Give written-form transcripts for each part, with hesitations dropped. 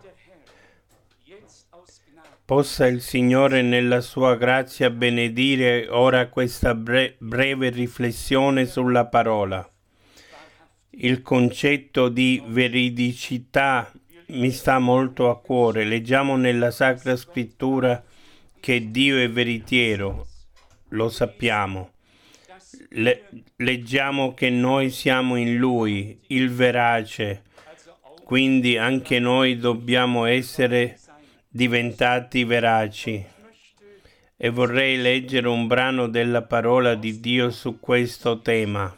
Possa il Signore nella sua grazia benedire ora questa breve riflessione sulla parola. Il concetto di veridicità mi sta molto a cuore. Leggiamo nella Sacra Scrittura che Dio è veritiero, lo sappiamo. Leggiamo che noi siamo in Lui, il verace, quindi anche noi dobbiamo essere diventati veraci. E vorrei leggere un brano della parola di Dio su questo tema.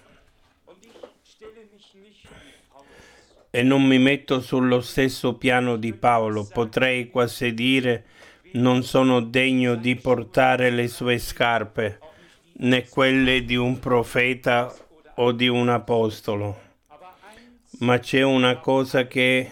E non mi metto sullo stesso piano di Paolo, potrei quasi dire non sono degno di portare le sue scarpe, né quelle di un profeta o di un apostolo. Ma c'è una cosa che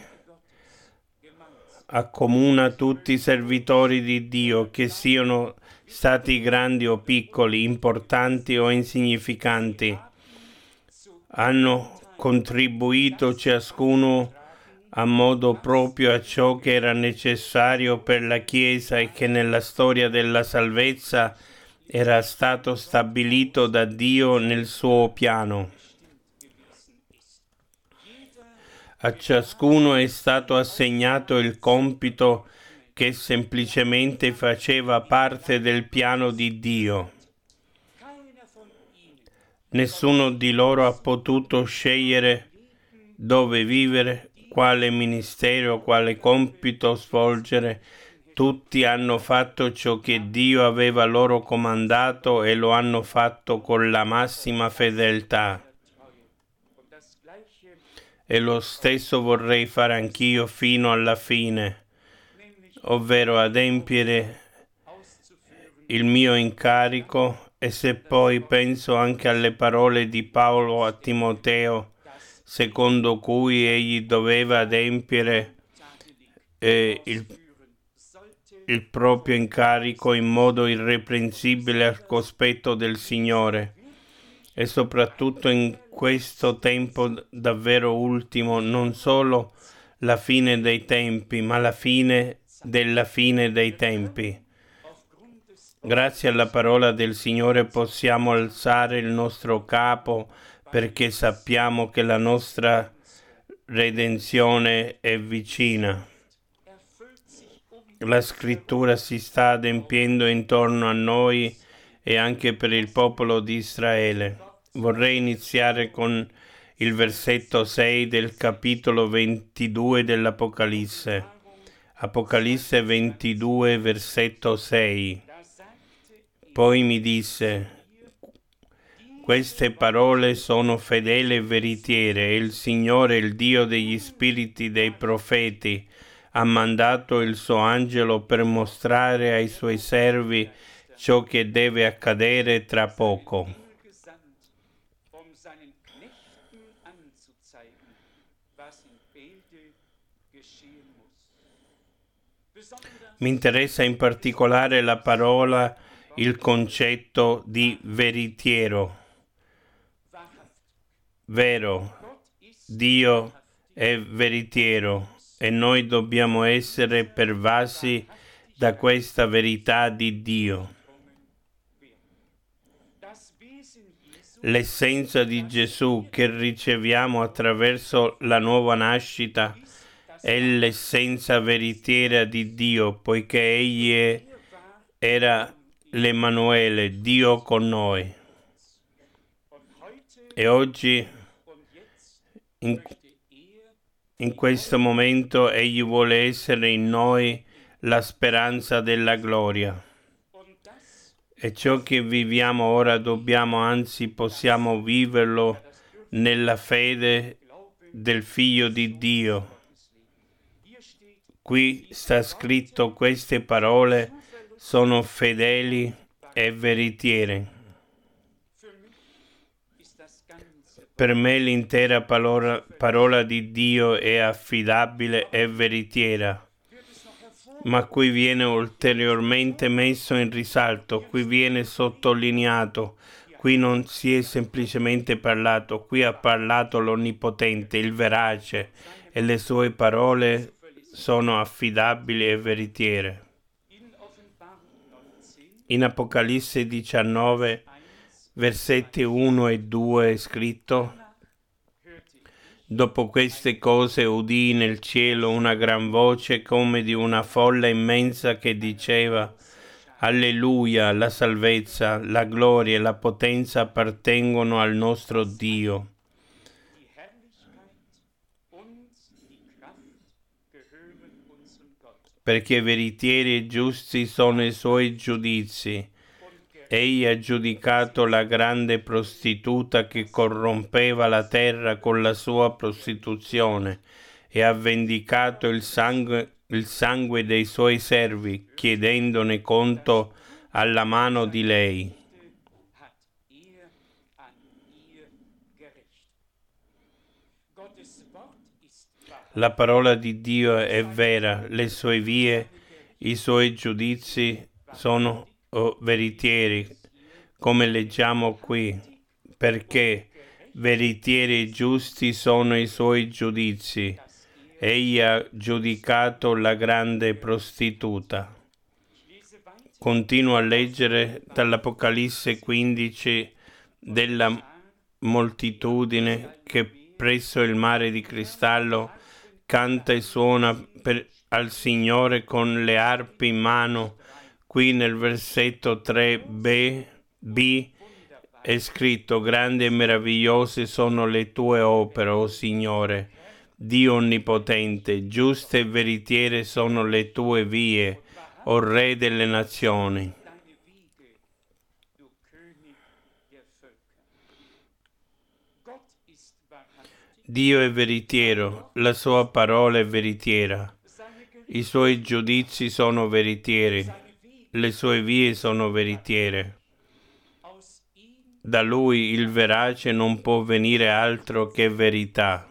accomuna tutti i servitori di Dio, che siano stati grandi o piccoli, importanti o insignificanti. Hanno contribuito ciascuno a modo proprio a ciò che era necessario per la Chiesa e che nella storia della salvezza era stato stabilito da Dio nel suo piano. A ciascuno è stato assegnato il compito che semplicemente faceva parte del piano di Dio. Nessuno di loro ha potuto scegliere dove vivere, quale ministero, quale compito svolgere. Tutti hanno fatto ciò che Dio aveva loro comandato e lo hanno fatto con la massima fedeltà. E lo stesso vorrei fare anch'io fino alla fine, ovvero adempiere il mio incarico. E se poi penso anche alle parole di Paolo a Timoteo, secondo cui egli doveva adempiere il proprio incarico in modo irreprensibile al cospetto del Signore, e soprattutto in questo tempo davvero ultimo, non solo la fine dei tempi, ma la fine della fine dei tempi. Grazie alla parola del Signore possiamo alzare il nostro capo, perché sappiamo che la nostra redenzione è vicina. La Scrittura si sta adempiendo intorno a noi e anche per il popolo di Israele. Vorrei iniziare con il versetto 6 del capitolo 22 dell'Apocalisse. Apocalisse 22, versetto 6. Poi mi disse: queste parole sono fedeli e veritiere, e il Signore, il Dio degli spiriti dei profeti, ha mandato il suo angelo per mostrare ai suoi servi ciò che deve accadere tra poco. Mi interessa in particolare la parola, il concetto di veritiero. Vero, Dio è veritiero e noi dobbiamo essere pervasi da questa verità di Dio. L'essenza di Gesù che riceviamo attraverso la nuova nascita è l'essenza veritiera di Dio, poiché Egli era l'Emanuele, Dio con noi. E oggi, in questo momento, Egli vuole essere in noi la speranza della gloria. E ciò che viviamo ora dobbiamo, anzi possiamo viverlo nella fede del Figlio di Dio. Qui sta scritto: queste parole sono fedeli e veritiere. Per me l'intera parola di Dio è affidabile e veritiera. Ma qui viene ulteriormente messo in risalto, qui viene sottolineato, qui non si è semplicemente parlato, qui ha parlato l'Onnipotente, il Verace, e le sue parole sono affidabili e veritiere. In Apocalisse 19, versetti 1 e 2 è scritto: dopo queste cose udii nel cielo una gran voce come di una folla immensa che diceva: Alleluia, la salvezza, la gloria e la potenza appartengono al nostro Dio. Perché veritieri e giusti sono i suoi giudizi. Egli ha giudicato la grande prostituta che corrompeva la terra con la sua prostituzione e ha vendicato il sangue dei suoi servi, chiedendone conto alla mano di lei. La parola di Dio è vera, le sue vie, i suoi giudizi sono veritieri, come leggiamo qui, perché veritieri e giusti sono i suoi giudizi. Egli ha giudicato la grande prostituta. Continuo a leggere dall'Apocalisse 15 della moltitudine che presso il mare di cristallo canta e suona al Signore con le arpi in mano. Qui nel versetto 3b è scritto: grandi e meravigliose sono le tue opere, o Signore, Dio onnipotente, giuste e veritiere sono le tue vie, o Re delle nazioni. Dio è veritiero, la sua parola è veritiera, i suoi giudizi sono veritieri, le sue vie sono veritiere. Da lui il verace non può venire altro che verità.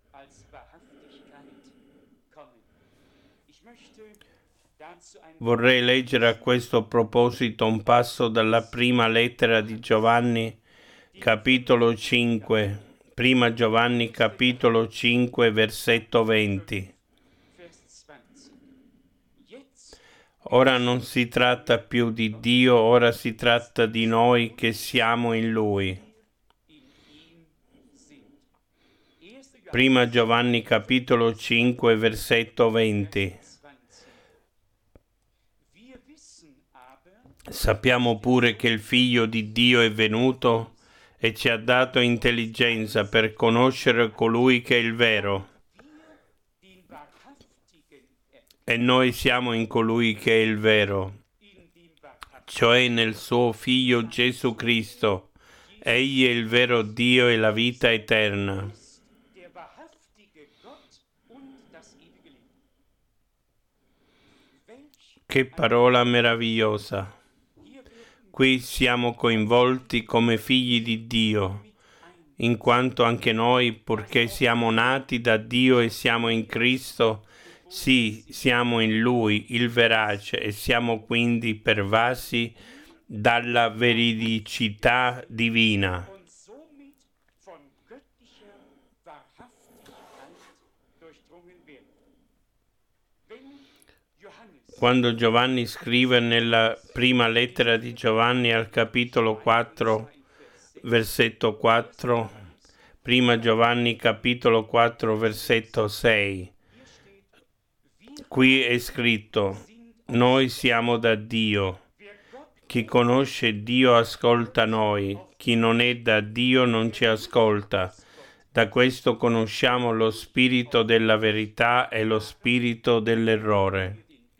Vorrei leggere a questo proposito un passo dalla prima lettera di Giovanni, capitolo 5. Prima Giovanni capitolo 5, versetto 20. Ora non si tratta più di Dio, ora si tratta di noi che siamo in Lui. Prima Giovanni capitolo 5, versetto 20. Sappiamo pure che il Figlio di Dio è venuto e ci ha dato intelligenza per conoscere colui che è il vero. E noi siamo in colui che è il vero, cioè nel suo Figlio Gesù Cristo. Egli è il vero Dio e la vita eterna. Che parola meravigliosa! Qui siamo coinvolti come figli di Dio, in quanto anche noi, purché siamo nati da Dio e siamo in Cristo, sì, siamo in Lui, il verace, e siamo quindi pervasi dalla veridicità divina. Quando Giovanni scrive nella prima lettera di Giovanni al capitolo 4, versetto 4, prima Giovanni capitolo 4, versetto 6, qui è scritto: noi siamo da Dio. Chi conosce Dio ascolta noi, chi non è da Dio non ci ascolta. Da questo conosciamo lo spirito della verità e lo spirito dell'errore.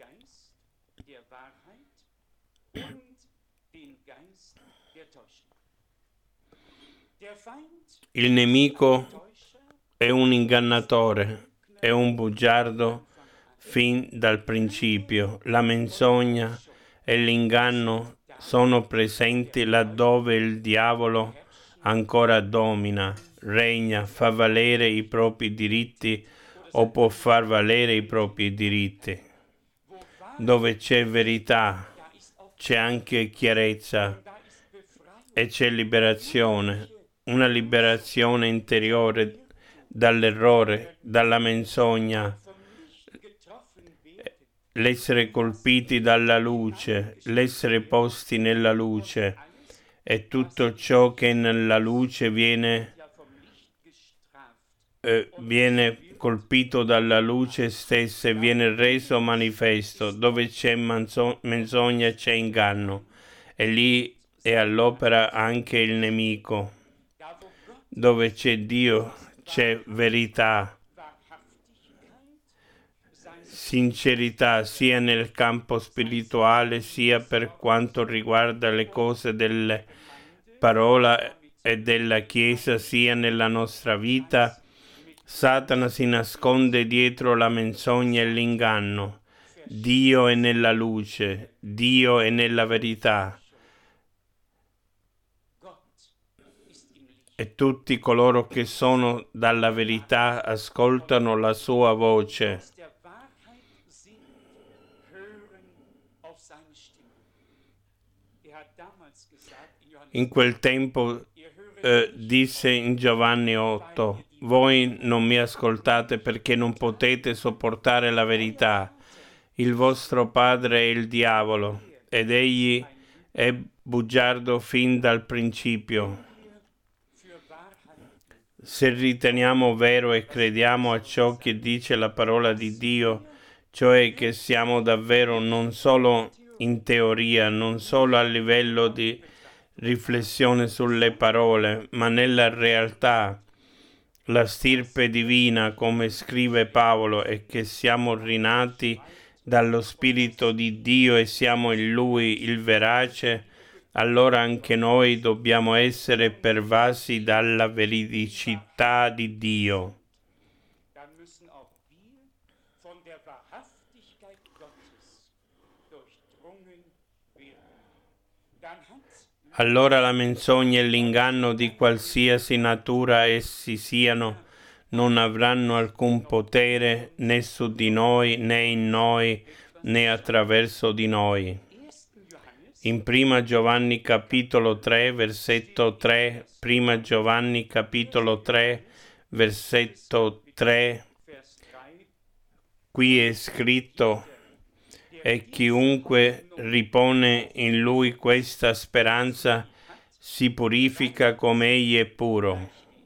Il nemico è un ingannatore, è un bugiardo fin dal principio. La menzogna e l'inganno sono presenti laddove il diavolo ancora domina, regna, fa valere i propri diritti o può far valere i propri diritti. Dove c'è verità, c'è anche chiarezza e c'è liberazione, una liberazione interiore dall'errore, dalla menzogna, l'essere colpiti dalla luce, l'essere posti nella luce, e tutto ciò che nella luce viene colpito dalla luce stessa e viene reso manifesto. Dove c'è menzogna c'è inganno, e lì è all'opera anche il nemico. Dove c'è Dio c'è verità, sincerità, sia nel campo spirituale sia per quanto riguarda le cose della parola e della Chiesa, sia nella nostra vita. Satana si nasconde dietro la menzogna e l'inganno. Dio è nella luce, Dio è nella verità. E tutti coloro che sono dalla verità ascoltano la sua voce. In quel tempo disse in Giovanni 8: voi non mi ascoltate perché non potete sopportare la verità. Il vostro padre è il diavolo, ed egli è bugiardo fin dal principio. Se riteniamo vero e crediamo a ciò che dice la parola di Dio, cioè che siamo davvero non solo in teoria, non solo a livello di riflessione sulle parole, ma nella realtà, la stirpe divina, come scrive Paolo, è che siamo rinati dallo Spirito di Dio e siamo in Lui il verace, allora anche noi dobbiamo essere pervasi dalla veridicità di Dio. Allora la menzogna e l'inganno di qualsiasi natura essi siano non avranno alcun potere né su di noi, né in noi, né attraverso di noi. In 1 Giovanni capitolo 3, versetto 3, 1 Giovanni capitolo 3, versetto 3, qui è scritto: e chiunque ripone in lui questa speranza si purifica come egli è puro.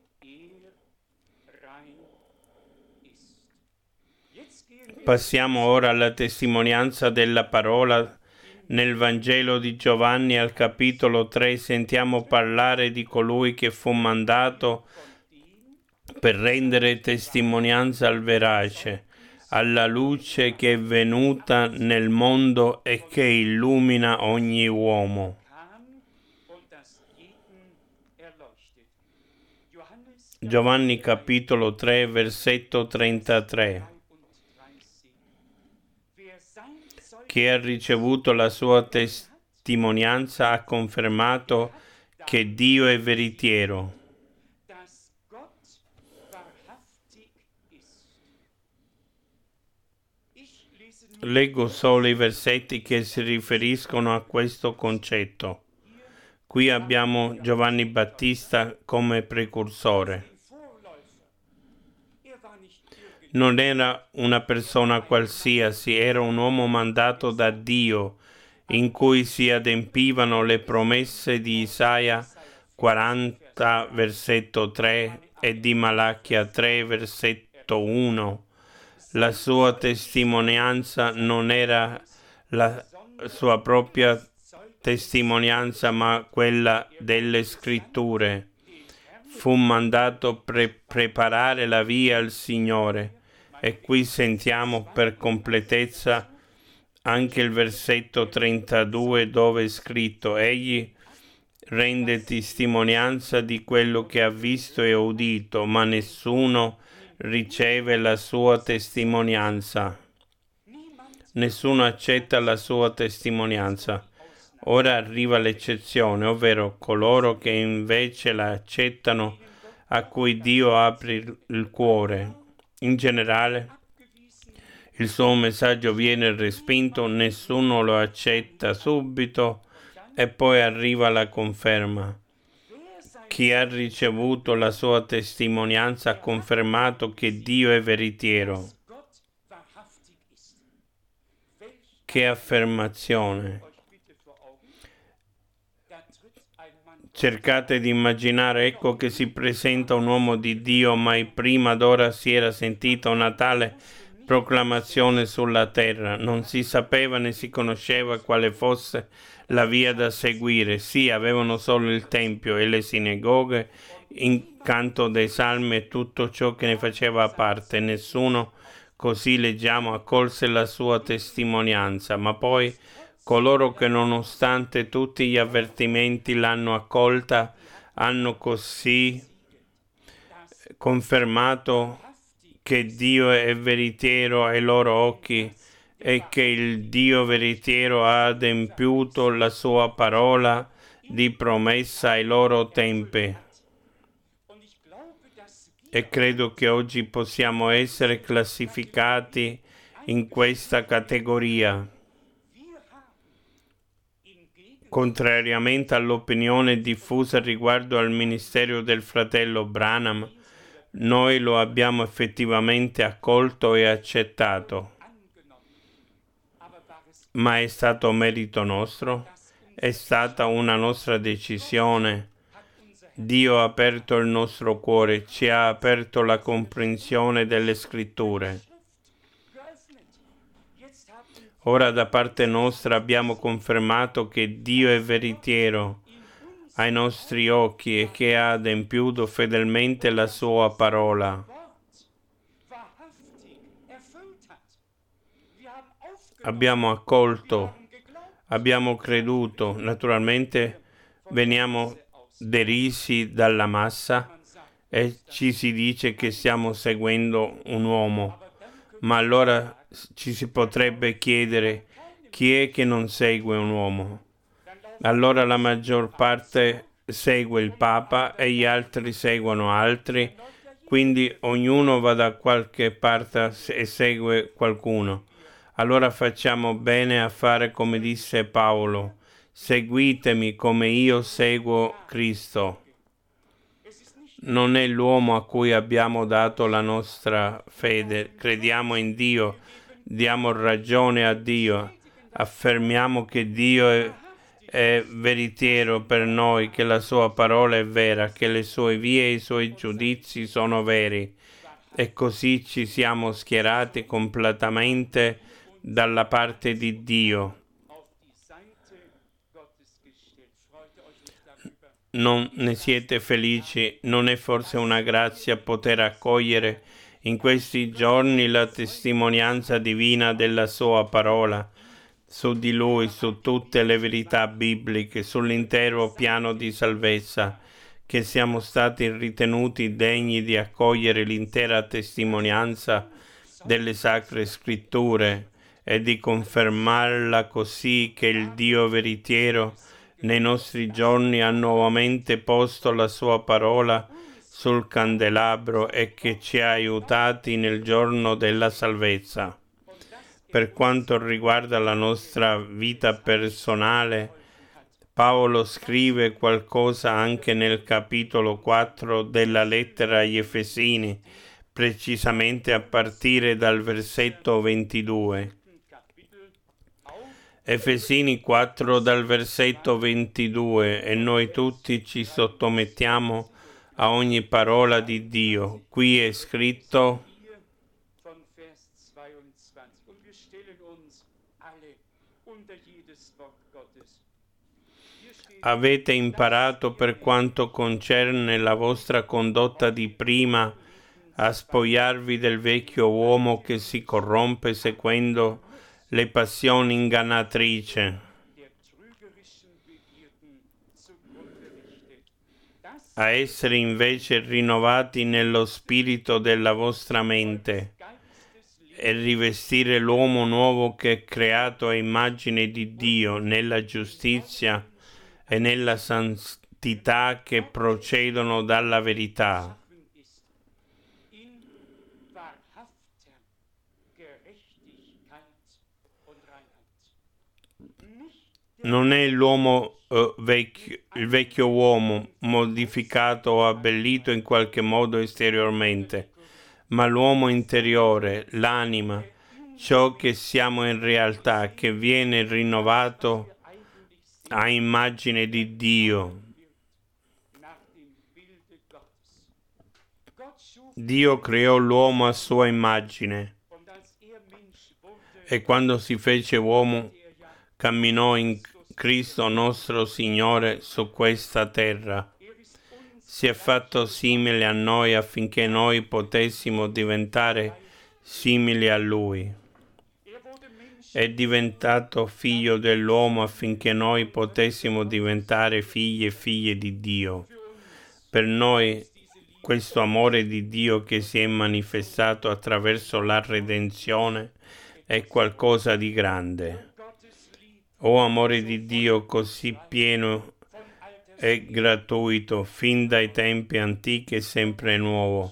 Passiamo ora alla testimonianza della parola. Nel Vangelo di Giovanni al capitolo 3 sentiamo parlare di colui che fu mandato per rendere testimonianza al verace, alla luce che è venuta nel mondo e che illumina ogni uomo. Giovanni capitolo 3 versetto 33. Chi ha ricevuto la sua testimonianza ha confermato che Dio è veritiero. Leggo solo i versetti che si riferiscono a questo concetto. Qui abbiamo Giovanni Battista come precursore. Non era una persona qualsiasi, era un uomo mandato da Dio, in cui si adempivano le promesse di Isaia 40, versetto 3, e di Malachia 3, versetto 1. La sua testimonianza non era la sua propria testimonianza, ma quella delle scritture. Fu mandato preparare la via al Signore. E qui sentiamo per completezza anche il versetto 32, dove è scritto: egli rende testimonianza di quello che ha visto e udito, ma nessuno riceve la sua testimonianza. Nessuno accetta la sua testimonianza. Ora arriva l'eccezione, ovvero coloro che invece la accettano, a cui Dio apre il cuore. In generale, il suo messaggio viene respinto, nessuno lo accetta subito e poi arriva la conferma. Chi ha ricevuto la sua testimonianza ha confermato che Dio è veritiero. Che affermazione! Cercate di immaginare, ecco che si presenta un uomo di Dio, mai prima d'ora si era sentita una tale proclamazione sulla terra. Non si sapeva né si conosceva quale fosse la via da seguire. Sì, avevano solo il Tempio e le sinagoghe, il canto dei salmi e tutto ciò che ne faceva parte. Nessuno, così leggiamo, accolse la sua testimonianza, ma poi coloro che nonostante tutti gli avvertimenti l'hanno accolta, hanno così confermato che Dio è veritiero ai loro occhi e che il Dio veritiero ha adempiuto la sua parola di promessa ai loro tempi. E credo che oggi possiamo essere classificati in questa categoria. Contrariamente all'opinione diffusa riguardo al ministero del fratello Branham, noi lo abbiamo effettivamente accolto e accettato. Ma è stato merito nostro? È stata una nostra decisione? Dio ha aperto il nostro cuore, ci ha aperto la comprensione delle scritture. Ora da parte nostra abbiamo confermato che Dio è veritiero ai nostri occhi e che ha adempiuto fedelmente la sua parola. Abbiamo accolto, abbiamo creduto, naturalmente veniamo derisi dalla massa e ci si dice che stiamo seguendo un uomo, ma allora ci si potrebbe chiedere chi è che non segue un uomo. Allora la maggior parte segue il Papa e gli altri seguono altri, quindi ognuno va da qualche parte e segue qualcuno. Allora facciamo bene a fare come disse Paolo: seguitemi come io seguo Cristo. Non è l'uomo a cui abbiamo dato la nostra fede, crediamo in Dio, diamo ragione a Dio, affermiamo che Dio è veritiero per noi, che la sua parola è vera, che le sue vie e i suoi giudizi sono veri. E così ci siamo schierati completamente dalla parte di Dio. Non ne siete felici? Non è forse una grazia poter accogliere in questi giorni la testimonianza divina della sua parola su di Lui, su tutte le verità bibliche, sull'intero piano di salvezza, che siamo stati ritenuti degni di accogliere l'intera testimonianza delle Sacre Scritture e di confermarla così che il Dio veritiero nei nostri giorni ha nuovamente posto la sua parola sul candelabro e che ci ha aiutati nel giorno della salvezza. Per quanto riguarda la nostra vita personale, Paolo scrive qualcosa anche nel capitolo 4 della lettera agli Efesini, precisamente a partire dal versetto 22. Efesini 4 dal versetto 22, e noi tutti ci sottomettiamo a ogni parola di Dio. Qui è scritto: avete imparato per quanto concerne la vostra condotta di prima a spogliarvi del vecchio uomo che si corrompe seguendo le passioni ingannatrici, a essere invece rinnovati nello spirito della vostra mente e rivestire l'uomo nuovo che è creato a immagine di Dio nella giustizia e nella santità che procedono dalla verità. Non è l'uomo il vecchio uomo modificato o abbellito in qualche modo esteriormente, ma l'uomo interiore, l'anima, ciò che siamo in realtà, che viene rinnovato a immagine di Dio. Dio creò l'uomo a sua immagine e quando si fece uomo camminò in Cristo nostro Signore su questa terra. Si è fatto simile a noi affinché noi potessimo diventare simili a Lui. È diventato figlio dell'uomo affinché noi potessimo diventare figli e figlie di Dio. Per noi questo amore di Dio che si è manifestato attraverso la redenzione è qualcosa di grande. O amore di Dio così pieno e gratuito, fin dai tempi antichi e sempre nuovo.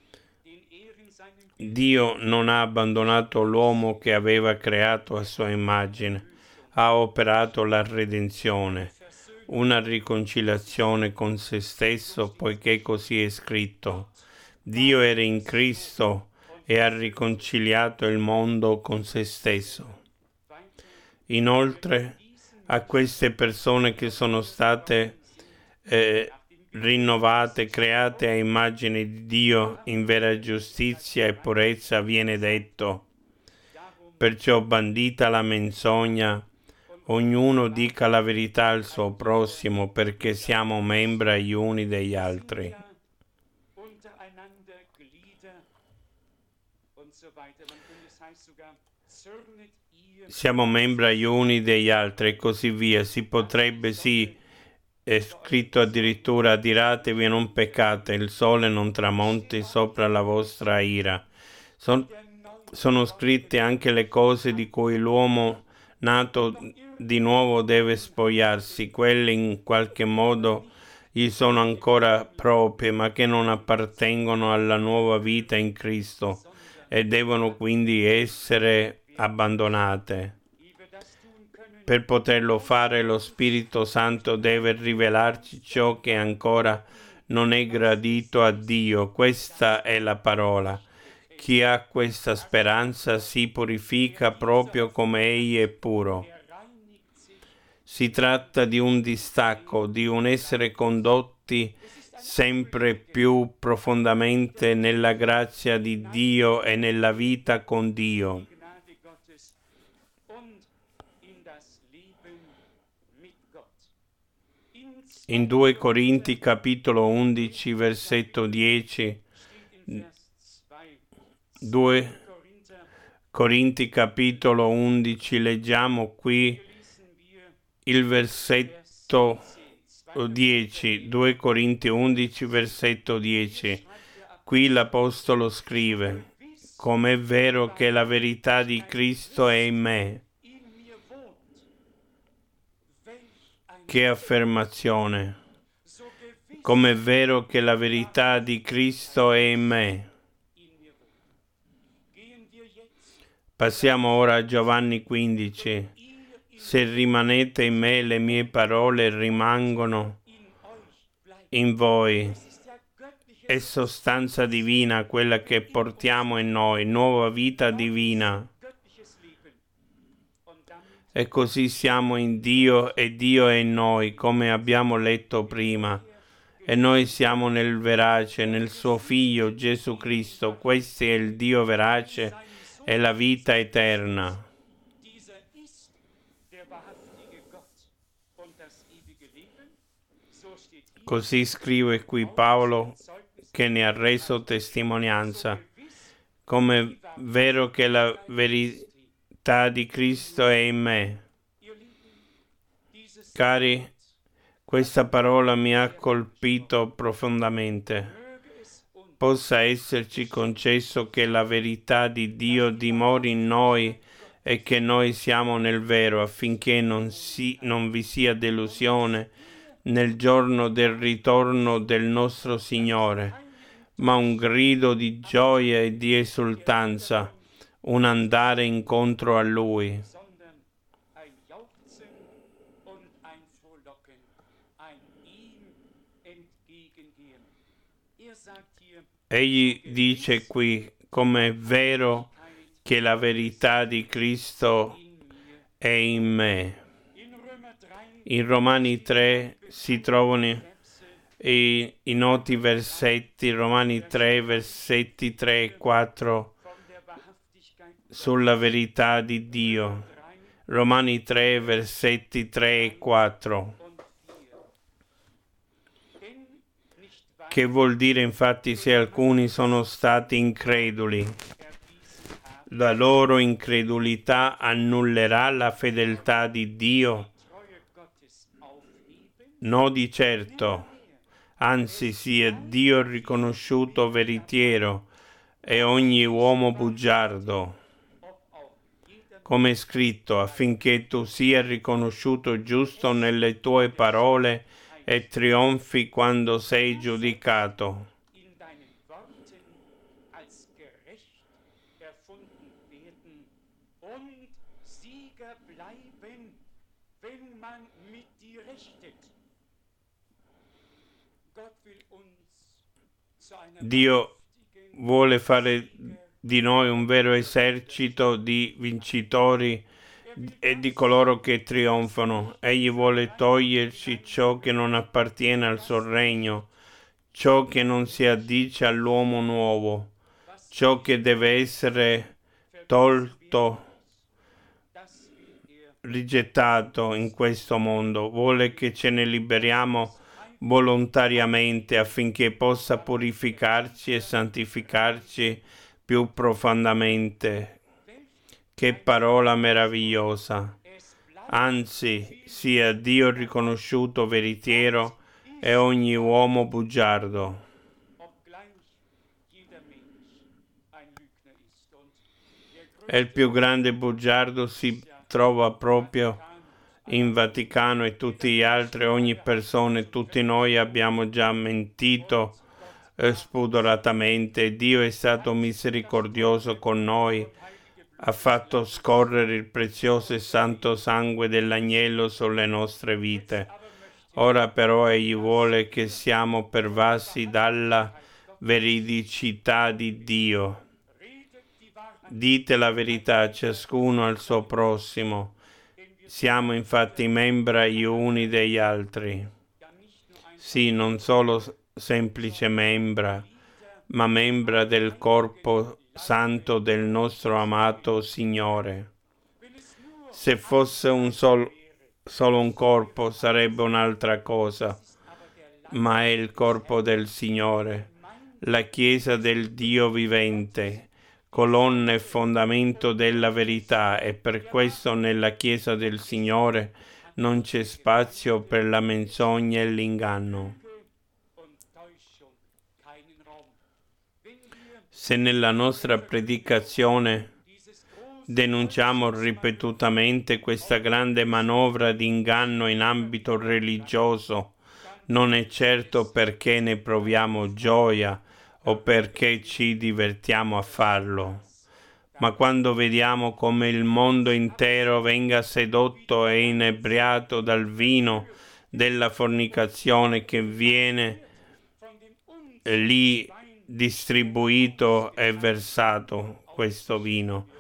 Dio non ha abbandonato l'uomo che aveva creato a sua immagine, ha operato la redenzione, una riconciliazione con se stesso, poiché così è scritto. Dio era in Cristo e ha riconciliato il mondo con se stesso. Inoltre, a queste persone che sono state rinnovate, create a immagine di Dio in vera giustizia e purezza, viene detto: perciò bandita la menzogna, ognuno dica la verità al suo prossimo, perché siamo membra gli uni degli altri. Siamo membra gli uni degli altri e così via. Si potrebbe, sì, è scritto addirittura: adiratevi e non peccate, il sole non tramonti sopra la vostra ira. Sono scritte anche le cose di cui l'uomo nato di nuovo deve spogliarsi, quelle in qualche modo gli sono ancora proprie, ma che non appartengono alla nuova vita in Cristo e devono quindi essere abbandonate. Per poterlo fare, lo Spirito Santo deve rivelarci ciò che ancora non è gradito a Dio. Questa è la parola. Chi ha questa speranza si purifica proprio come Egli è puro. Si tratta di un distacco, di un essere condotti sempre più profondamente nella grazia di Dio e nella vita con Dio. In 2 Corinti capitolo 11 versetto 10, 2 Corinti capitolo 11, leggiamo qui il versetto 10, 2 Corinti 11 versetto 10. Qui l'Apostolo scrive: com'è vero che la verità di Cristo è in me. Che affermazione! Com'è vero che la verità di Cristo è in me. Passiamo ora a Giovanni 15. Se rimanete in me, le mie parole rimangono in voi. È sostanza divina quella che portiamo in noi, nuova vita divina. E così siamo in Dio e Dio è in noi, come abbiamo letto prima. E noi siamo nel verace, nel suo Figlio Gesù Cristo. Questo è il Dio verace e la vita eterna. Così scrive qui Paolo, che ne ha reso testimonianza. Come vero che la verità di Cristo è in me. Cari, questa parola mi ha colpito profondamente. Possa esserci concesso che la verità di Dio dimori in noi e che noi siamo nel vero, affinché non vi sia delusione nel giorno del ritorno del nostro Signore, ma un grido di gioia e di esultanza, un andare incontro a Lui. Egli dice qui: come è vero che la verità di Cristo è in me. In Romani 3 si trovano i noti versetti, Romani 3, versetti 3 e 4, sulla verità di Dio. Romani 3, versetti 3 e 4. Che vuol dire infatti se alcuni sono stati increduli, la loro incredulità annullerà la fedeltà di Dio? No, di certo, anzi sia Dio riconosciuto veritiero e ogni uomo bugiardo, come è scritto, affinché tu sia riconosciuto giusto nelle tue parole e trionfi quando sei giudicato. Dio vuole fare di noi un vero esercito di vincitori e di coloro che trionfano. Egli vuole toglierci ciò che non appartiene al suo regno, ciò che non si addice all'uomo nuovo, ciò che deve essere tolto, rigettato in questo mondo. Vuole che ce ne liberiamo volontariamente affinché possa purificarci e santificarci più profondamente. Che parola meravigliosa! Anzi, sia Dio riconosciuto veritiero e ogni uomo bugiardo. E il più grande bugiardo si trova proprio in Vaticano e tutti gli altri, ogni persona, tutti noi abbiamo già mentito spudoratamente. Dio è stato misericordioso con noi, ha fatto scorrere il prezioso e santo sangue dell'agnello sulle nostre vite. Ora però Egli vuole che siamo pervasi dalla veridicità di Dio. Dite la verità ciascuno al suo prossimo. Siamo infatti membra gli uni degli altri. Sì, non solo semplice membra, ma membra del corpo santo del nostro amato Signore. Se fosse solo un corpo sarebbe un'altra cosa, ma è il corpo del Signore, la Chiesa del Dio vivente, colonna e fondamento della verità, e per questo nella Chiesa del Signore non c'è spazio per la menzogna e l'inganno. Se nella nostra predicazione denunciamo ripetutamente questa grande manovra di inganno in ambito religioso, non è certo perché ne proviamo gioia o perché ci divertiamo a farlo, ma quando vediamo come il mondo intero venga sedotto e inebriato dal vino della fornicazione che viene lì distribuito e versato, questo vino.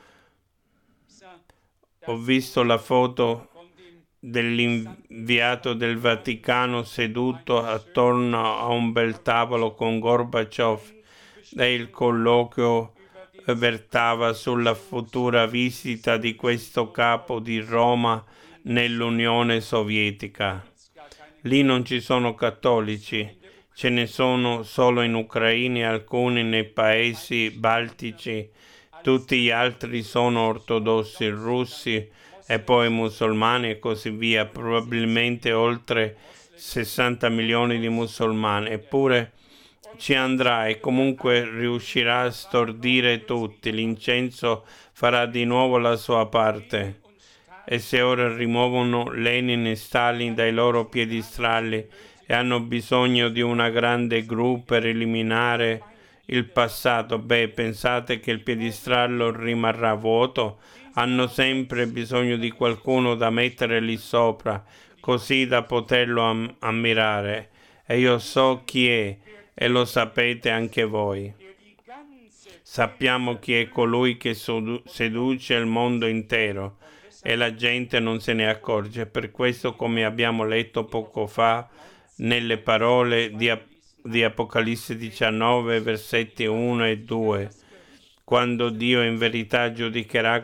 Ho visto la foto dell'inviato del Vaticano seduto attorno a un bel tavolo con Gorbaciov e il colloquio vertava sulla futura visita di questo capo di Roma nell'Unione Sovietica. Lì non ci sono cattolici, ce ne sono solo in Ucraina e alcuni nei paesi baltici. Tutti gli altri sono ortodossi, russi e poi musulmani e così via, probabilmente oltre 60 milioni di musulmani. Eppure ci andrà e comunque riuscirà a stordire tutti. L'incenso farà di nuovo la sua parte. E se ora rimuovono Lenin e Stalin dai loro piedistrelli e hanno bisogno di una grande gru per eliminare il passato, pensate che il piedistrello rimarrà vuoto? Hanno sempre bisogno di qualcuno da mettere lì sopra, così da poterlo ammirare. E io so chi è, e lo sapete anche voi. Sappiamo chi è colui che seduce il mondo intero e la gente non se ne accorge. Per questo, come abbiamo letto poco fa nelle parole di Apocalisse 19, versetti 1 e 2, quando Dio in verità giudicherà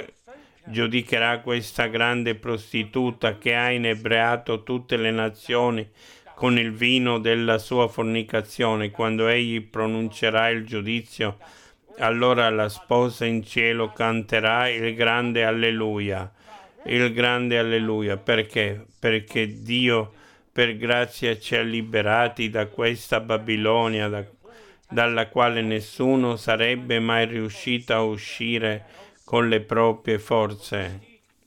questa grande prostituta che ha inebriato tutte le nazioni con il vino della sua fornicazione, quando egli pronuncerà il giudizio, allora la sposa in cielo canterà il grande alleluia. Il grande alleluia. Perché? Perché Dio per grazia ci ha liberati da questa Babilonia dalla quale nessuno sarebbe mai riuscito a uscire con le proprie forze.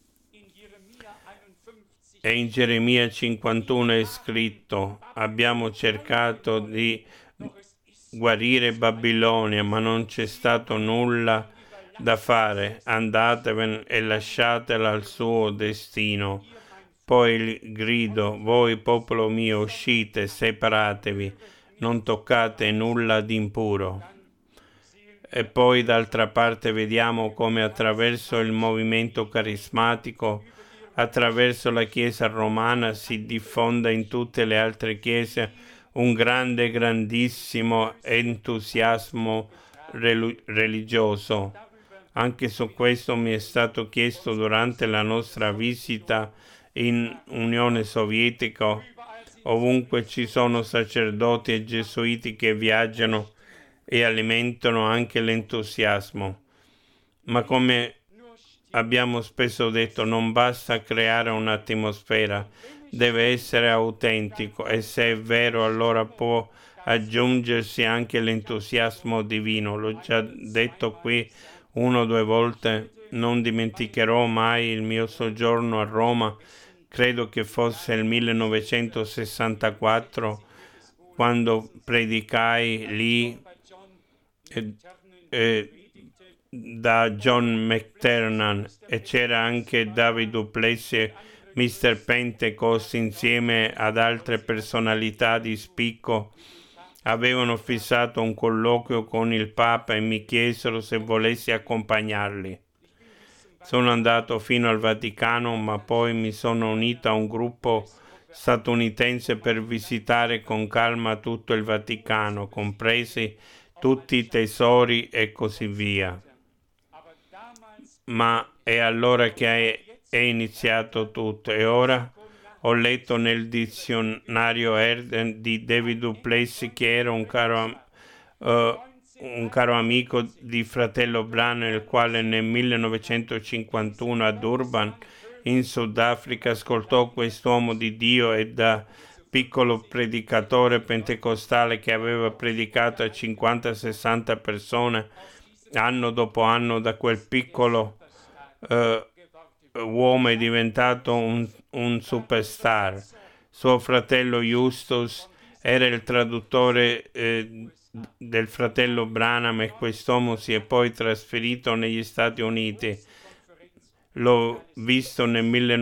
E in Geremia 51 è scritto: abbiamo cercato di guarire Babilonia, ma non c'è stato nulla da fare. Andatevene e lasciatela al suo destino. Poi il grido: voi popolo mio, uscite, separatevi, non toccate nulla di impuro. E poi d'altra parte vediamo come attraverso il movimento carismatico, attraverso la Chiesa romana, si diffonda in tutte le altre chiese un grandissimo entusiasmo religioso. Anche su questo mi è stato chiesto durante la nostra visita in Unione Sovietica. Ovunque ci sono sacerdoti e gesuiti che viaggiano e alimentano anche l'entusiasmo. Ma come abbiamo spesso detto, non basta creare un'atmosfera, deve essere autentico, e se è vero allora può aggiungersi anche l'entusiasmo divino. L'ho già detto qui 1 o 2 volte, non dimenticherò mai il mio soggiorno a Roma, credo che fosse il 1964, quando predicai lì da John McTernan, e c'era anche David Duplessis e Mr. Pentecost insieme ad altre personalità di spicco. Avevano fissato un colloquio con il Papa e mi chiesero se volessi accompagnarli. Sono andato fino al Vaticano, ma poi mi sono unito a un gruppo statunitense per visitare con calma tutto il Vaticano, compresi tutti i tesori e così via. Ma è allora che è iniziato tutto, e ora ho letto nel dizionario Erden di David Duplessis, che era un caro amico di fratello Branham, il quale nel 1951 a Durban, in Sudafrica, ascoltò quest'uomo di Dio, e da piccolo predicatore pentecostale che aveva predicato a 50-60 persone anno dopo anno, da quel piccolo uomo è diventato un superstar. Suo fratello Justus era il traduttore del fratello Branham, e quest'uomo si è poi trasferito negli Stati Uniti. L'ho visto nel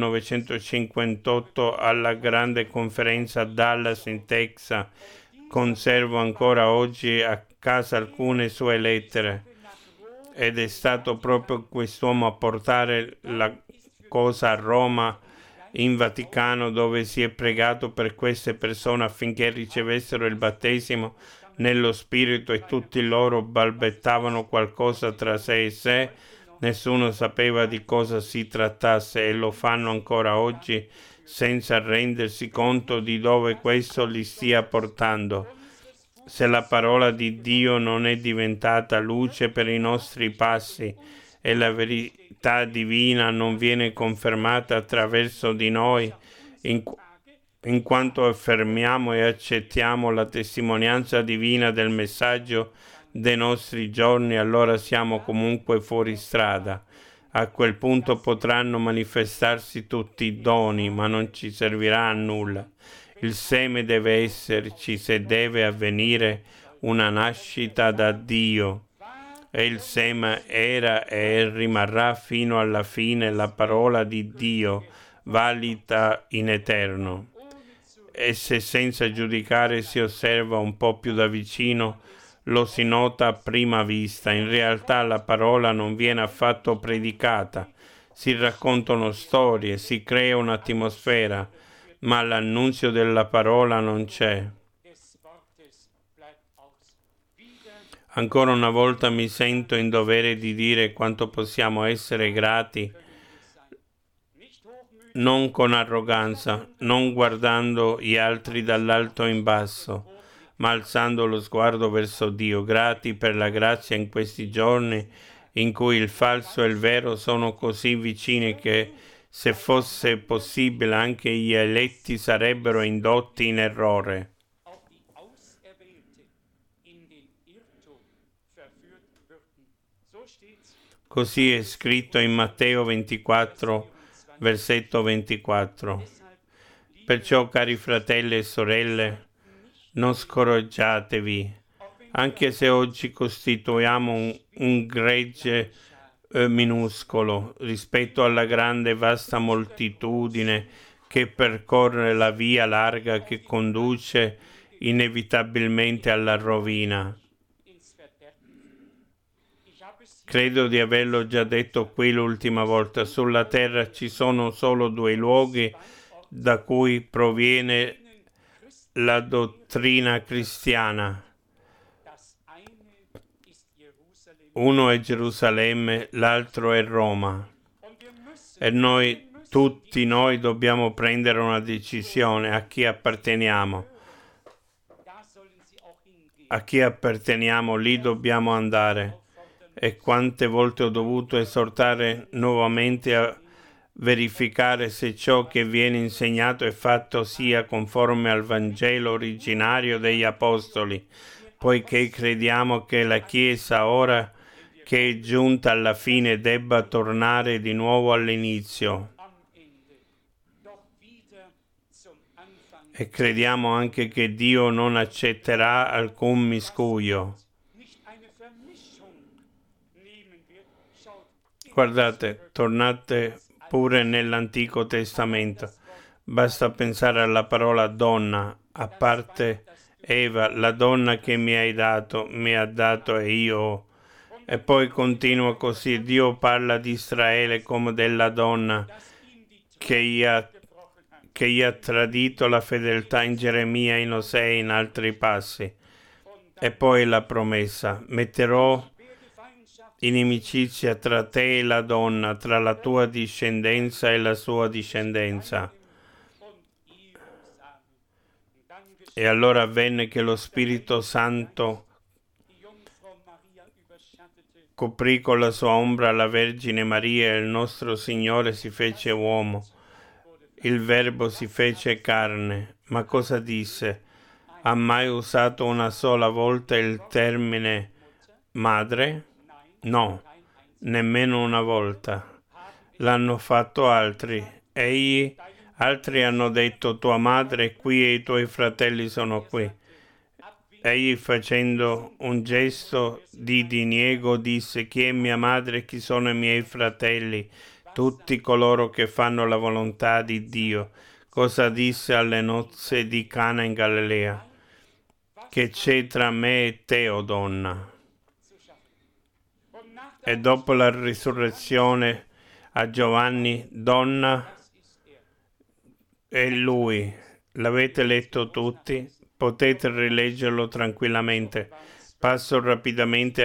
1958 alla grande conferenza a Dallas in Texas. Conservo ancora oggi a casa alcune sue lettere, ed è stato proprio quest'uomo a portare la cosa a Roma, in Vaticano, dove si è pregato per queste persone affinché ricevessero il battesimo nello Spirito, e tutti loro balbettavano qualcosa tra sé e sé. Nessuno sapeva di cosa si trattasse, e lo fanno ancora oggi senza rendersi conto di dove questo li stia portando. Se la parola di Dio non è diventata luce per i nostri passi e la verità divina non viene confermata attraverso di noi, in quanto affermiamo e accettiamo la testimonianza divina del messaggio dei nostri giorni, allora siamo comunque fuori strada. A quel punto potranno manifestarsi tutti i doni, ma non ci servirà a nulla. Il seme deve esserci se deve avvenire una nascita da Dio. E il seme era e rimarrà fino alla fine la parola di Dio, valida in eterno. E se senza giudicare si osserva un po' più da vicino lo si nota a prima vista. In realtà la parola non viene affatto predicata, si raccontano storie, si crea un'atmosfera, ma l'annunzio della parola non c'è. Ancora una volta mi sento in dovere di dire quanto possiamo essere grati, non con arroganza, non guardando gli altri dall'alto in basso, ma alzando lo sguardo verso Dio, grati per la grazia in questi giorni in cui il falso e il vero sono così vicini che, se fosse possibile, anche gli eletti sarebbero indotti in errore. Così è scritto in Matteo 24, versetto 24. Perciò, cari fratelli e sorelle, non scoraggiatevi, anche se oggi costituiamo un gregge minuscolo rispetto alla grande vasta moltitudine che percorre la via larga che conduce inevitabilmente alla rovina. Credo di averlo già detto qui l'ultima volta. Sulla terra ci sono solo due luoghi da cui proviene la dottrina cristiana. Uno è Gerusalemme, l'altro è Roma. E tutti noi dobbiamo prendere una decisione a chi apparteniamo. A chi apparteniamo, lì dobbiamo andare. E quante volte ho dovuto esortare nuovamente a verificare se ciò che viene insegnato e fatto sia conforme al Vangelo originario degli Apostoli, poiché crediamo che la Chiesa, ora che è giunta alla fine, debba tornare di nuovo all'inizio. E crediamo anche che Dio non accetterà alcun miscuglio. Guardate, tornate pure nell'Antico Testamento. Basta pensare alla parola donna, a parte Eva, la donna che mi ha dato e io ho. E poi continua così, Dio parla di Israele come della donna che gli ha tradito la fedeltà in Geremia, in Osea e in altri passi. E poi la promessa, metterò inimicizia tra te e la donna, tra la tua discendenza e la sua discendenza. E allora avvenne che lo Spirito Santo coprì con la sua ombra la Vergine Maria e il nostro Signore si fece uomo. Il Verbo si fece carne. Ma cosa disse? Ha mai usato una sola volta il termine madre? No, nemmeno una volta. L'hanno fatto altri. Altri hanno detto tua madre è qui e i tuoi fratelli sono qui. Egli, facendo un gesto di diniego, disse: chi è mia madre e chi sono i miei fratelli? Tutti coloro che fanno la volontà di Dio. Cosa disse alle nozze di Cana in Galilea? Che c'è tra me e te, o donna? E dopo la risurrezione a Giovanni, donna, è lui. L'avete letto tutti? Potete rileggerlo tranquillamente. Passo rapidamente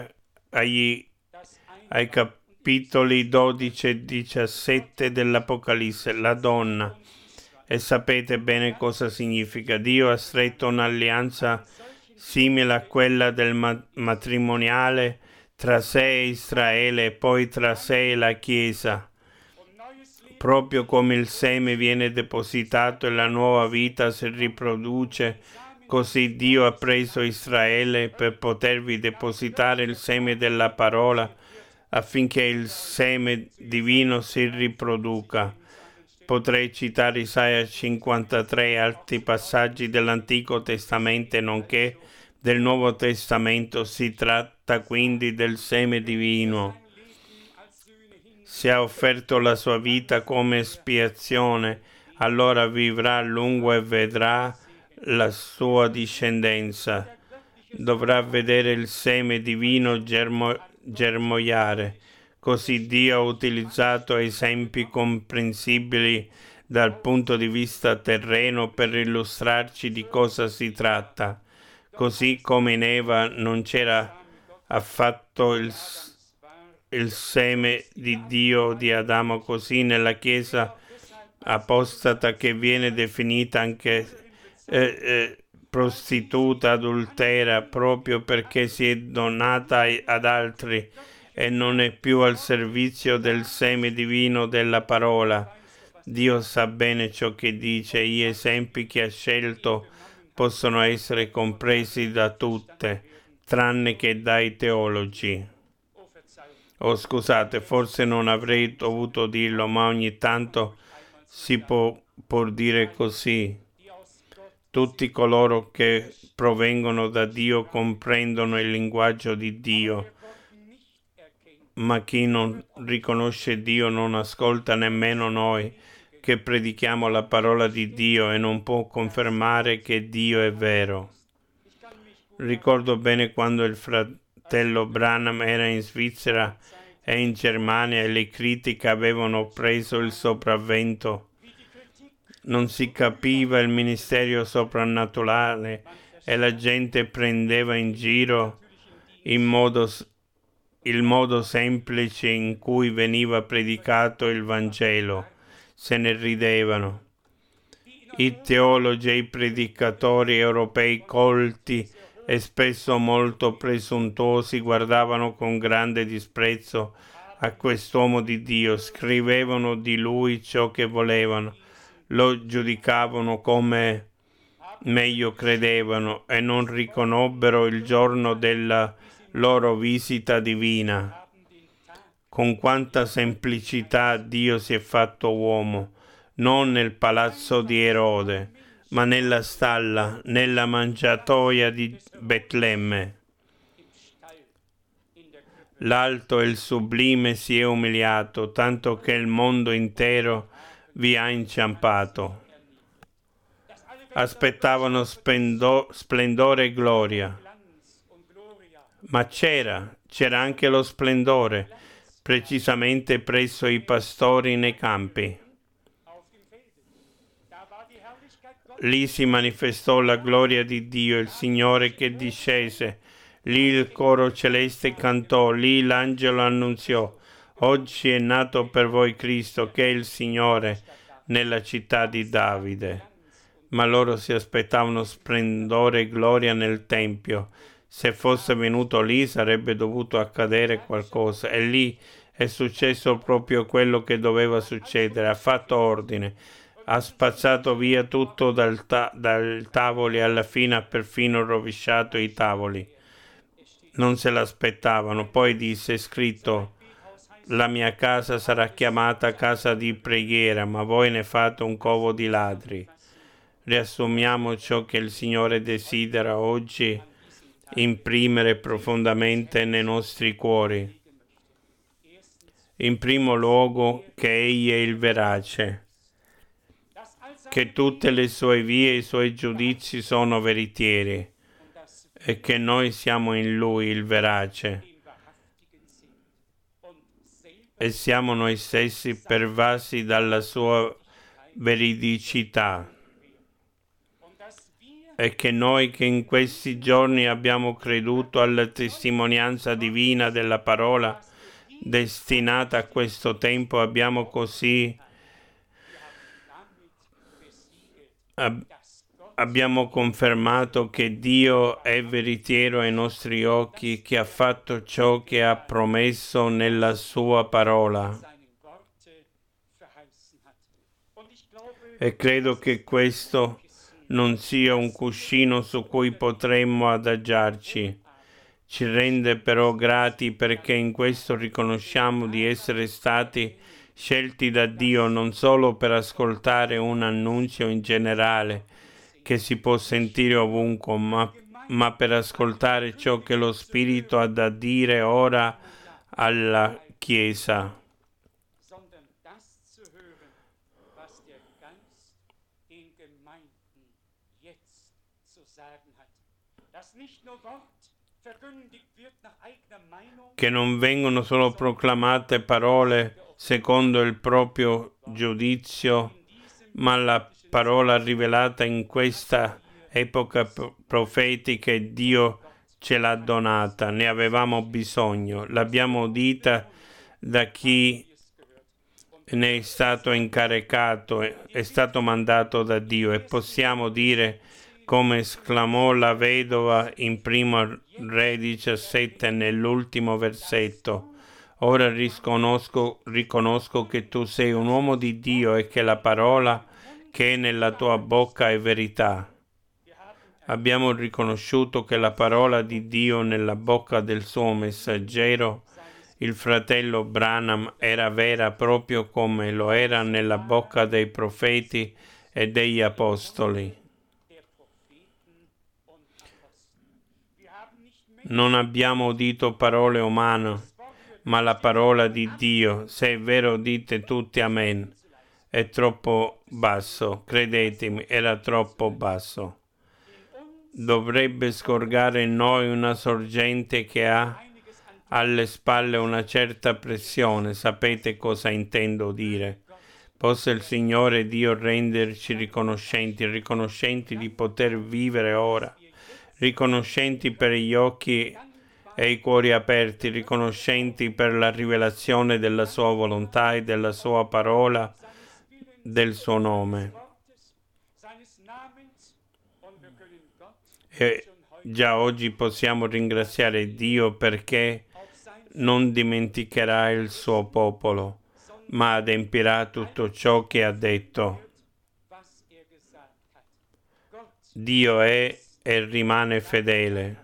ai capitoli 12 e 17 dell'Apocalisse. La donna. E sapete bene cosa significa. Dio ha stretto un'alleanza simile a quella del matrimoniale tra sé e Israele e poi tra sé e la Chiesa. Proprio come il seme viene depositato e la nuova vita si riproduce, così Dio ha preso Israele per potervi depositare il seme della parola affinché il seme divino si riproduca. Potrei citare Isaia 53 e altri passaggi dell'Antico Testamento nonché del Nuovo Testamento. Si tratta quindi del seme divino. Se ha offerto la sua vita come espiazione, allora vivrà a lungo e vedrà la sua discendenza. dovrà vedere il seme divino germogliare. Così Dio ha utilizzato esempi comprensibili dal punto di vista terreno per illustrarci di cosa si tratta. Così come in Eva non c'era affatto il seme di Dio di Adamo, così nella Chiesa apostata, che viene definita anche prostituta, adultera, proprio perché si è donata ad altri e non è più al servizio del seme divino della parola. Dio sa bene ciò che dice. Gli esempi che ha scelto possono essere compresi da tutte, tranne che dai teologi. Oh, scusate, forse non avrei dovuto dirlo, ma ogni tanto si può dire così. Tutti coloro che provengono da Dio comprendono il linguaggio di Dio, ma chi non riconosce Dio non ascolta nemmeno noi che predichiamo la parola di Dio e non può confermare che Dio è vero. Ricordo bene quando il fratello Branham era in Svizzera e in Germania e le critiche avevano preso il sopravvento. Non si capiva il ministero soprannaturale e la gente prendeva in giro il modo semplice in cui veniva predicato il Vangelo. Se ne ridevano. I teologi e i predicatori europei colti e spesso molto presuntuosi guardavano con grande disprezzo a quest'uomo di Dio, scrivevano di lui ciò che volevano, lo giudicavano come meglio credevano e non riconobbero il giorno della loro visita divina. Con quanta semplicità Dio si è fatto uomo, non nel palazzo di Erode, ma nella stalla, nella mangiatoia di Betlemme. L'alto e il sublime si è umiliato, tanto che il mondo intero vi ha inciampato. Aspettavano splendore e gloria, ma c'era anche lo splendore, precisamente presso i pastori nei campi. Lì si manifestò la gloria di Dio, il Signore che discese. Lì il coro celeste cantò, lì l'angelo annunziò: oggi è nato per voi Cristo, che è il Signore, nella città di Davide. Ma loro si aspettavano splendore e gloria nel Tempio. Se fosse venuto lì sarebbe dovuto accadere qualcosa, e lì è successo proprio quello che doveva succedere. Ha fatto ordine, ha spazzato via tutto dal tavoli, alla fine ha perfino rovesciato i tavoli. Non se l'aspettavano. Poi disse: è scritto, la mia casa sarà chiamata casa di preghiera, ma voi ne fate un covo di ladri. Riassumiamo ciò che il Signore desidera oggi imprimere profondamente nei nostri cuori. In primo luogo, che Egli è il verace, che tutte le sue vie e i suoi giudizi sono veritieri e che noi siamo in Lui il verace e siamo noi stessi pervasi dalla sua veridicità, e che noi che in questi giorni abbiamo creduto alla testimonianza divina della parola destinata a questo tempo, abbiamo così abbiamo confermato che Dio è veritiero ai nostri occhi, che ha fatto ciò che ha promesso nella sua parola. E credo che questo non sia un cuscino su cui potremmo adagiarci. Ci rende però grati perché in questo riconosciamo di essere stati scelti da Dio non solo per ascoltare un annunzio in generale che si può sentire ovunque, ma per ascoltare ciò che lo Spirito ha da dire ora alla Chiesa. che non vengono solo proclamate parole secondo il proprio giudizio, ma la parola rivelata in questa epoca profetica e Dio ce l'ha donata, ne avevamo bisogno, l'abbiamo udita da chi ne è stato incaricato, è stato mandato da Dio e possiamo dire, come esclamò la vedova in Primo Re 17 nell'ultimo versetto: ora riconosco che tu sei un uomo di Dio e che la parola che è nella tua bocca è verità. Abbiamo riconosciuto che la parola di Dio nella bocca del suo messaggero, il fratello Branham, era vera proprio come lo era nella bocca dei profeti e degli apostoli. Non abbiamo udito parole umane, ma la parola di Dio. Se è vero, dite tutti amen. È troppo basso, credetemi, era troppo basso. Dovrebbe scorgere in noi una sorgente che ha alle spalle una certa pressione. Sapete cosa intendo dire? Possa il Signore Dio renderci riconoscenti di poter vivere ora, riconoscenti per gli occhi e i cuori aperti, riconoscenti per la rivelazione della sua volontà e della sua parola, del suo nome. E già oggi possiamo ringraziare Dio perché non dimenticherà il suo popolo, ma adempirà tutto ciò che ha detto. Dio è e rimane fedele.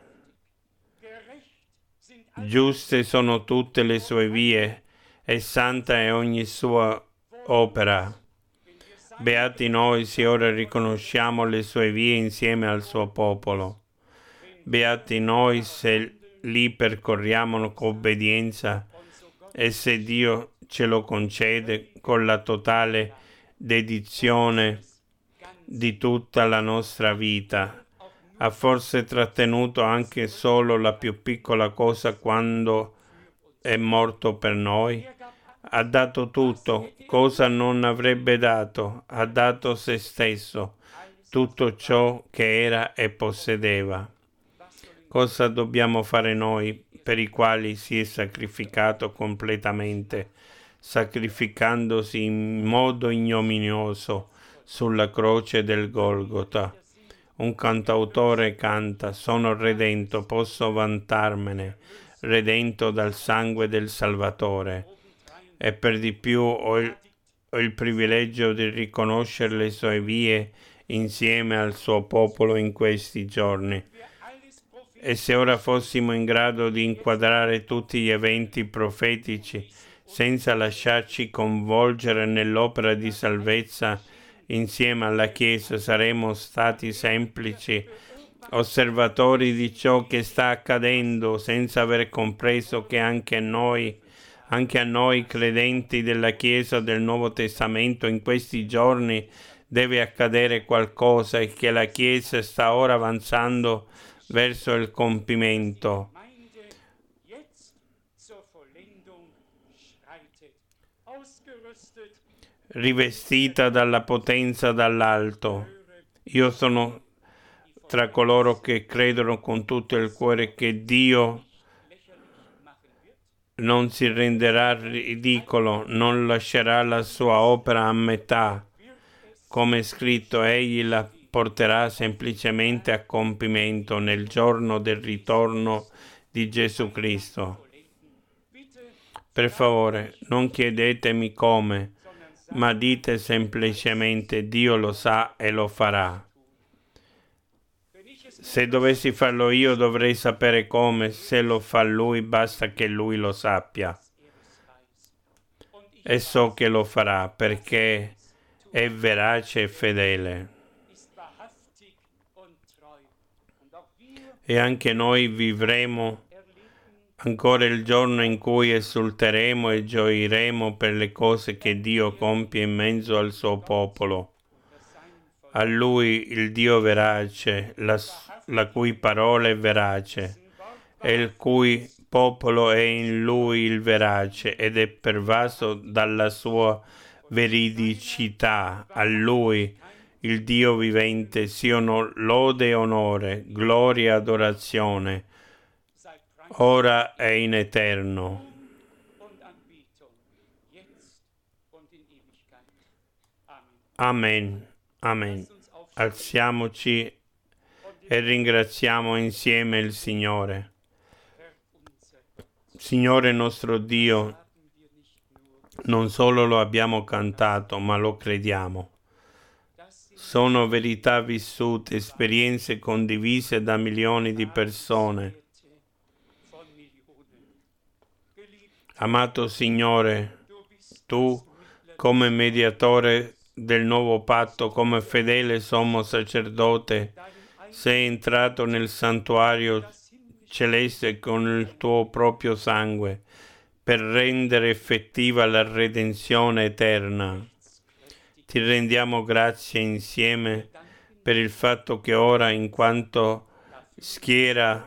Giuste sono tutte le sue vie e santa è ogni sua opera. Beati noi se ora riconosciamo le sue vie insieme al suo popolo. Beati noi se li percorriamo con obbedienza e se Dio ce lo concede con la totale dedizione di tutta la nostra vita. Ha forse trattenuto anche solo la più piccola cosa quando è morto per noi? Ha dato tutto, cosa non avrebbe dato? Ha dato se stesso, tutto ciò che era e possedeva. Cosa dobbiamo fare noi per i quali si è sacrificato completamente, sacrificandosi in modo ignominioso sulla croce del Golgota? Un cantautore canta: sono redento, posso vantarmene, redento dal sangue del Salvatore. E per di più ho il privilegio di riconoscere le sue vie insieme al suo popolo in questi giorni. E se ora fossimo in grado di inquadrare tutti gli eventi profetici senza lasciarci coinvolgere nell'opera di salvezza insieme alla Chiesa, saremmo stati semplici osservatori di ciò che sta accadendo senza aver compreso che anche a noi credenti della Chiesa del Nuovo Testamento in questi giorni deve accadere qualcosa e che la Chiesa sta ora avanzando verso il compimento. Rivestita dalla potenza dall'alto. Io sono tra coloro che credono con tutto il cuore che Dio non si renderà ridicolo, non lascerà la sua opera a metà. Come è scritto, egli la porterà semplicemente a compimento nel giorno del ritorno di Gesù Cristo. Per favore, non chiedetemi come, ma dite semplicemente: Dio lo sa e lo farà. Se dovessi farlo io dovrei sapere come, se lo fa Lui basta che Lui lo sappia. E so che lo farà perché è verace e fedele. E anche noi vivremo ancora il giorno in cui esulteremo e gioiremo per le cose che Dio compie in mezzo al suo popolo. a Lui il Dio verace, la cui parola è verace, e il cui popolo è in Lui il verace ed è pervaso dalla sua veridicità. A Lui, il Dio vivente, siano lode e onore, gloria e adorazione, ora e in eterno. Amen. Amen. Alziamoci e ringraziamo insieme il Signore. Signore nostro Dio, non solo lo abbiamo cantato, ma lo crediamo. Sono verità vissute, esperienze condivise da milioni di persone. Amato Signore, tu, come mediatore del nuovo patto, come fedele sommo sacerdote, sei entrato nel santuario celeste con il tuo proprio sangue per rendere effettiva la redenzione eterna. Ti rendiamo grazie insieme per il fatto che ora, in quanto schiera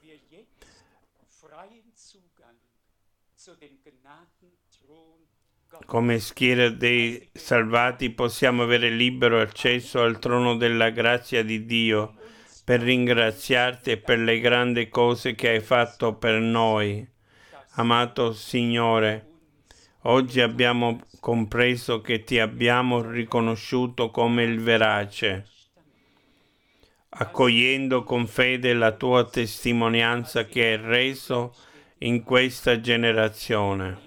come schiera dei salvati, possiamo avere libero accesso al trono della grazia di Dio per ringraziarti e per le grandi cose che hai fatto per noi. Amato Signore, oggi abbiamo compreso che ti abbiamo riconosciuto come il verace, accogliendo con fede la tua testimonianza che hai reso in questa generazione.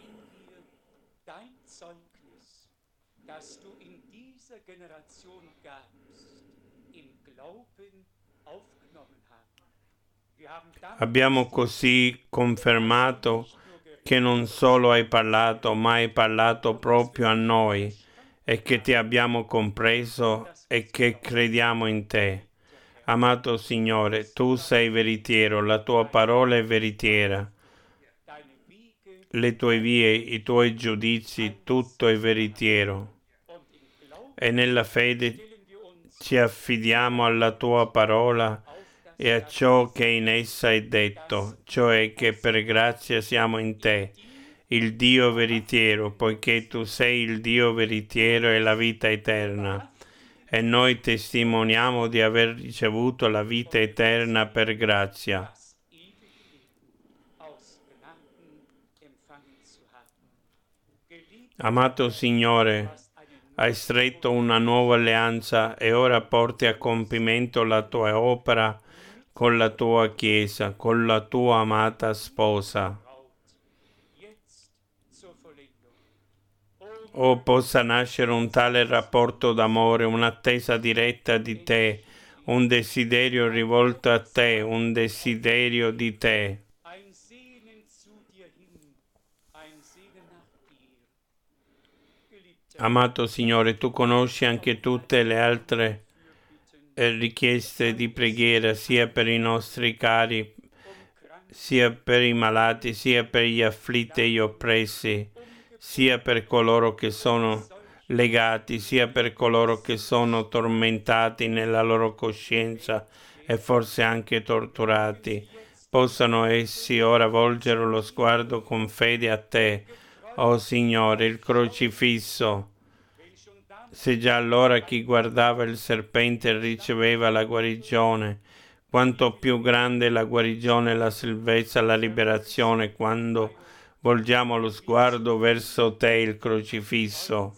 Abbiamo così confermato che non solo hai parlato, ma hai parlato proprio a noi e che ti abbiamo compreso e che crediamo in te. Amato Signore, tu sei veritiero, la tua parola è veritiera. Le tue vie, i tuoi giudizi, tutto è veritiero. E nella fede ci affidiamo alla tua parola e a ciò che in essa è detto, cioè che per grazia siamo in te, il Dio veritiero, poiché tu sei il Dio veritiero e la vita eterna. E noi testimoniamo di aver ricevuto la vita eterna per grazia. Amato Signore, hai stretto una nuova alleanza e ora porti a compimento la tua opera con la tua Chiesa, con la tua amata sposa. O possa nascere un tale rapporto d'amore, un'attesa diretta di te, un desiderio rivolto a te, un desiderio di te. Amato Signore, tu conosci anche tutte le altre richieste di preghiera, sia per i nostri cari, sia per i malati, sia per gli afflitti e gli oppressi, sia per coloro che sono legati, sia per coloro che sono tormentati nella loro coscienza e forse anche torturati. Possano essi ora volgere lo sguardo con fede a te, o Signore, il crocifisso. Se già allora chi guardava il serpente riceveva la guarigione, quanto più grande la guarigione, la salvezza, la liberazione, quando volgiamo lo sguardo verso te, il crocifisso.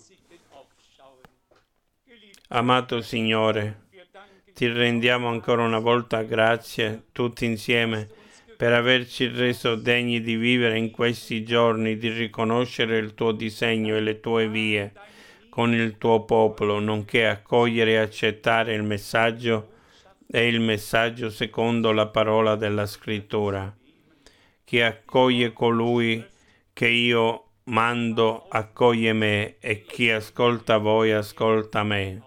Amato Signore, ti rendiamo ancora una volta grazie, tutti insieme, per averci reso degni di vivere in questi giorni, di riconoscere il tuo disegno e le tue vie con il tuo popolo, nonché accogliere e accettare il messaggio e il messaggio secondo la parola della Scrittura. Chi accoglie colui che io mando accoglie me, e chi ascolta voi ascolta me.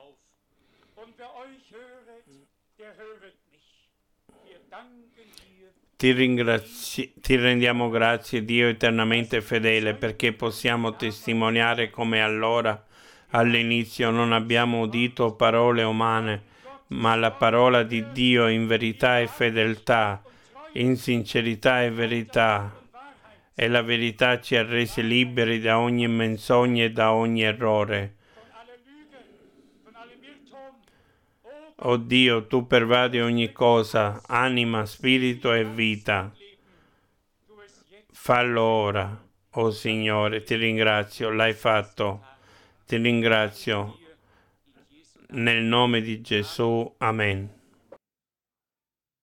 Ti rendiamo grazie, Dio eternamente fedele, perché possiamo testimoniare come allora All'inizio non abbiamo udito parole umane, ma la parola di Dio in verità e fedeltà, in sincerità e verità. E la verità ci ha resi liberi da ogni menzogna e da ogni errore. O Dio, tu pervadi ogni cosa, anima, spirito e vita. Fallo ora, o Signore, ti ringrazio, l'hai fatto. Ti ringrazio. Nel nome di Gesù, amen.